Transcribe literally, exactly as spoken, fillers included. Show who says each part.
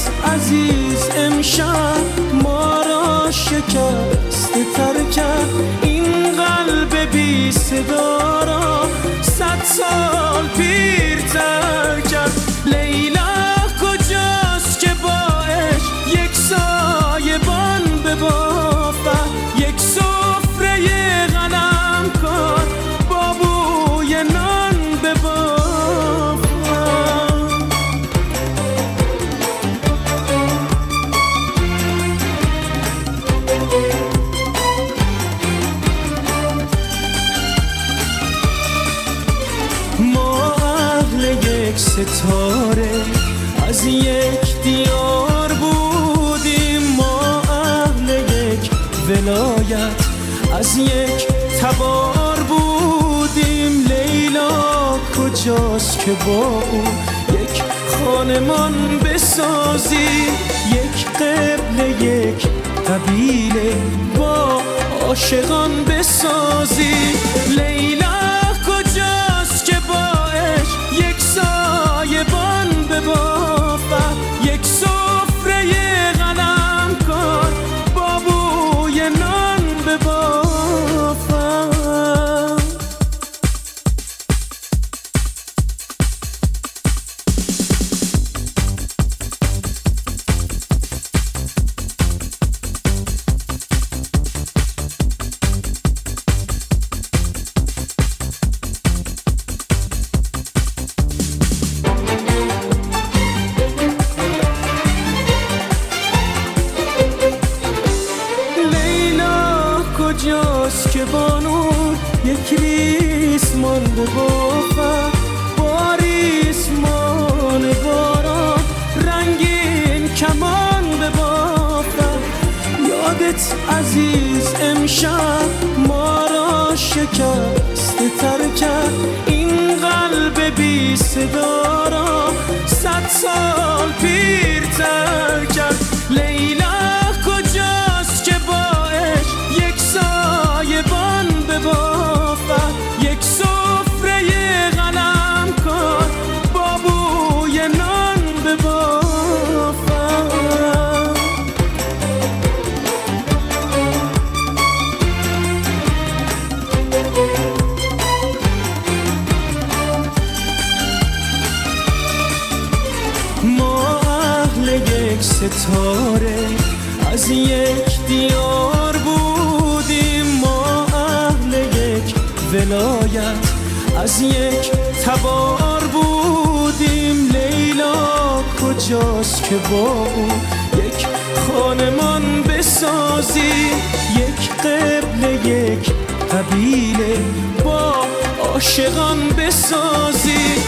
Speaker 1: عزیز امشب ما را شکسته تر کرد، این قلب بی صدا را صد سال پیرتر کرد. لیلا کجاست که باش یک سایبان ببافد، یک سفره غنم کن با بوی نان ببافد. ما اهل یک ستاره از یک دیار بودیم، ما اهل یک ولایت از یک تبار بودیم. لیلا کجاست که با او یک خانمان بسازی، یک قبله یک قبیله با عاشقان بسازی. لیلا کجاست که باش یک سایبان ببافد، یک سفره غنم کن با بوی نان ببافد. کجاست که بانو یک ریسمان ببافد، با ریسمان باران رنگین کمان ببافد. یادت عزیز امشب ما را شکسته تر کرد، این قلب بی صدا را صد سال پیرتر کرد. لیلا کجاست که باش یک سایبان ببافد، یک سفره غنم کن با بوی نان ببافد. ما اهل یک ستاره از یک دیار بودیم، ما اهل یک ولایت از یک تبار بودیم. لیلا کجاست که با او یک خانمان بسازی، یک قبله یک قبیله با عاشقان بسازی.